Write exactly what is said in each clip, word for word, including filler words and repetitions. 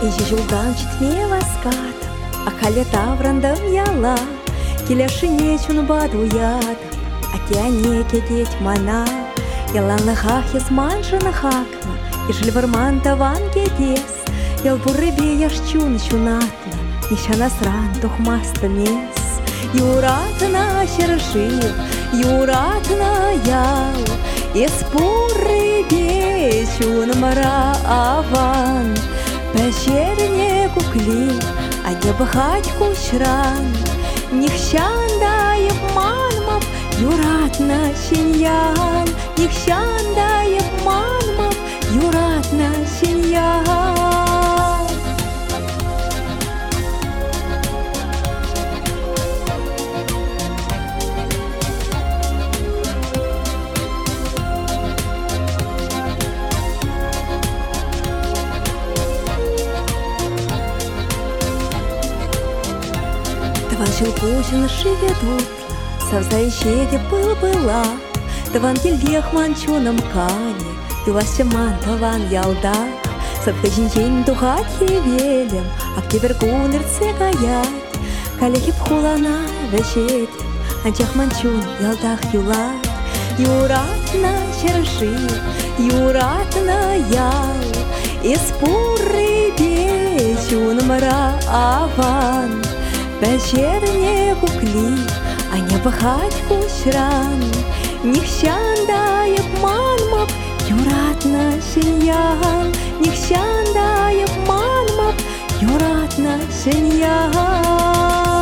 Жулдан читме васкат, а каля таврандам яла, киляшине чун бадуят, а тяне кедеть мана, ялан лахах яс маншана хакна, и жильварман таван кедес, ял бурыбе яш чун чунатна, нищана сран тухмаста мес, юратна шерши, юратна ял, из бурыбе чун мара аван. Пещерне кукли, а не бахать кушран, Нихщанда манмав, юратна шиньян, Нихщанда манмав, юратна шиньян. Таван шелкушин шиведут, Савзаищеге был-была, Таван гильдех манчуном кане, Ювасяман таван ялда, Садхажинчень тухать евелем, Октябрькун ирцегаять, Калехи пхулана вечетем, Анчах манчун ялдах юлать, Юратна шерши, юратна ял, Из пуры бечун мра аван, Пещерне кукли, а не бахать кушран, Нихщанда манмав, юратна шиньян, Нихщанда манмав, юратна шиньян.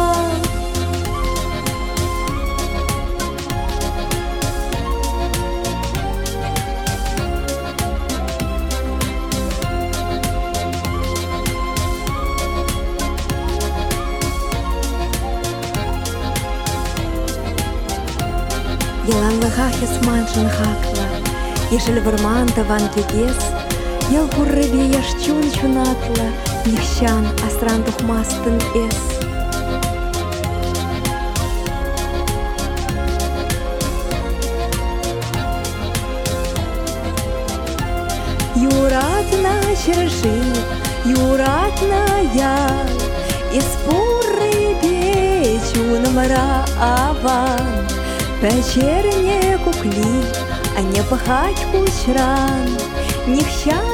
Ялан лахах яс маншан хакла, Ешель варман таван кедес, Ял буррыбе яш чун чунатла, Нихщан асран тухмастын эс. Юратна шерши, юратна ял, Из буррыбе чун мра аван, Пещерне кукли, а не пахать кушран, Нихщан